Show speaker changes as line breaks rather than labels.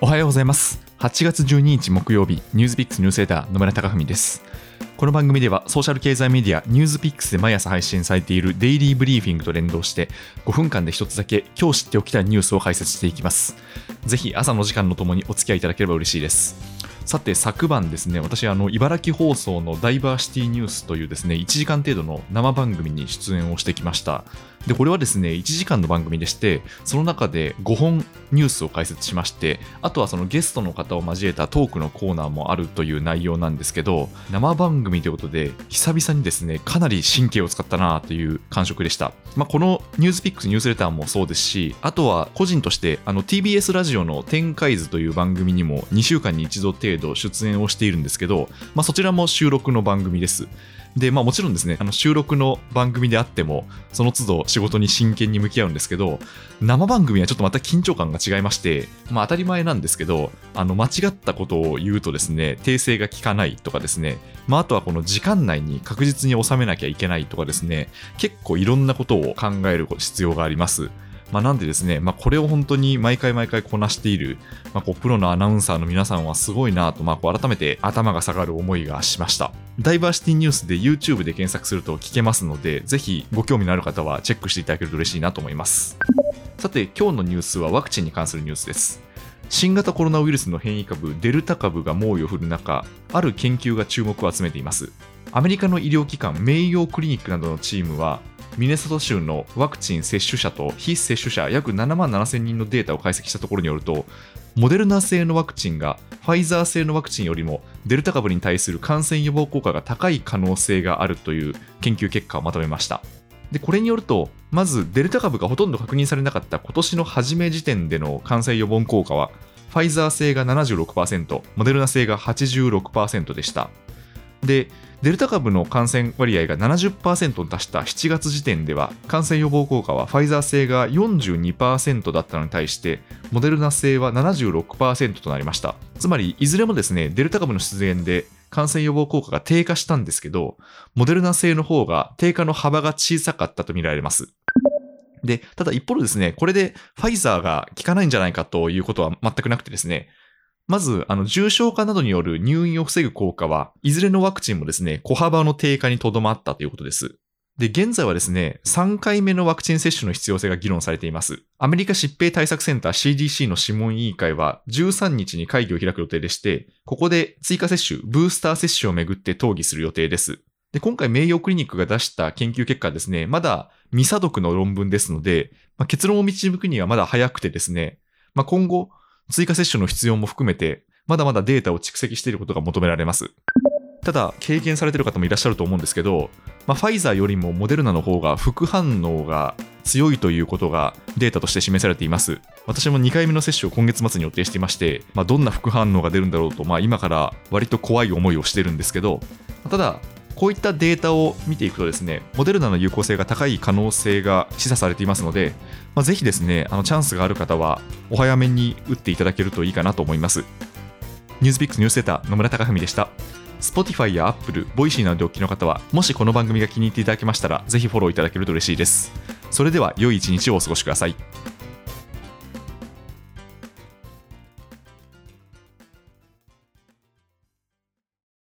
おはようございます。8月12日木曜日、ニュースピックスニュースレター野村貴文です。この番組ではソーシャル経済メディアニュースピックスで毎朝配信されているデイリーブリーフィングと連動して5分間で一つだけ今日知っておきたいニュースを解説していきます。ぜひ朝の時間のともにお付き合いいただければ嬉しいです。さて昨晩ですね、私茨城放送のダイバーシティニュースというですね1時間程度の生番組に出演をしてきました。でこれはですね1時間の番組でして、その中で5本ニュースを解説しまして、あとはそのゲストの方を交えたトークのコーナーもあるという内容なんですけど、生番組ということで久々にですねかなり神経を使ったなという感触でした。このニュースピックスニュースレターもそうですし、あとは個人としてTBS ラジオの展開図という番組にも2週間に1度程度出演をしているんですけど、そちらも収録の番組です。でもちろんですね収録の番組であってもその都度仕事に真剣に向き合うんですけど、生番組はちょっとまた緊張感が違いまして、当たり前なんですけど間違ったことを言うとですね訂正が効かないとかですね、あとはこの時間内に確実に収めなきゃいけないとかですね、結構いろんなことを考える必要があります。なんでですね、これを本当に毎回こなしている、プロのアナウンサーの皆さんはすごいなと、改めて頭が下がる思いがしました。ダイバーシティニュースで YouTube で検索すると聞けますので、ぜひご興味のある方はチェックしていただけると嬉しいなと思います。さて今日のニュースはワクチンに関するニュースです。新型コロナウイルスの変異株デルタ株が猛威を振る中、ある研究が注目を集めています。アメリカの医療機関メイヨークリニックなどのチームはミネソタ州のワクチン接種者と非接種者約7万7000人のデータを解析したところによると、モデルナ製のワクチンがファイザー製のワクチンよりもデルタ株に対する感染予防効果が高い可能性があるという研究結果をまとめました。でこれによると、まずデルタ株がほとんど確認されなかった今年の初め時点での感染予防効果はファイザー製が 76%、モデルナ製が 86% でした。でデルタ株の感染割合が 70% に達した7月時点では感染予防効果はファイザー製が 42% だったのに対してモデルナ製は 76% となりました。つまりいずれもですねデルタ株の出現で感染予防効果が低下したんですけど、モデルナ製の方が低下の幅が小さかったと見られます。でただ一方でですね、これでファイザーが効かないんじゃないかということは全くなくてですね、まず重症化などによる入院を防ぐ効果はいずれのワクチンもですね小幅の低下にとどまったということです。で現在はですね3回目のワクチン接種の必要性が議論されています。アメリカ疾病対策センター CDC の諮問委員会は13日に会議を開く予定でして、ここで追加接種ブースター接種をめぐって討議する予定です。で今回メイヨークリニックが出した研究結果はですねまだ未査読の論文ですので、結論を導くにはまだ早くてですね、今後追加接種の必要も含めてまだまだデータを蓄積していることが求められます。ただ経験されている方もいらっしゃると思うんですけど、ファイザーよりもモデルナの方が副反応が強いということがデータとして示されています。私も2回目の接種を今月末に予定していまして、どんな副反応が出るんだろうと、今から割と怖い思いをしてるんですけど、ただこういったデータを見ていくとですね、モデルナの有効性が高い可能性が示唆されていますので、ぜひですねチャンスがある方はお早めに打っていただけるといいかなと思います。ニュースピックスニュースレター野村貴文でした。 Spotify や Apple、Voicy などでお聞きの方は、もしこの番組が気に入っていただけましたらぜひフォローいただけると嬉しいです。それでは良い一日をお過ごしください。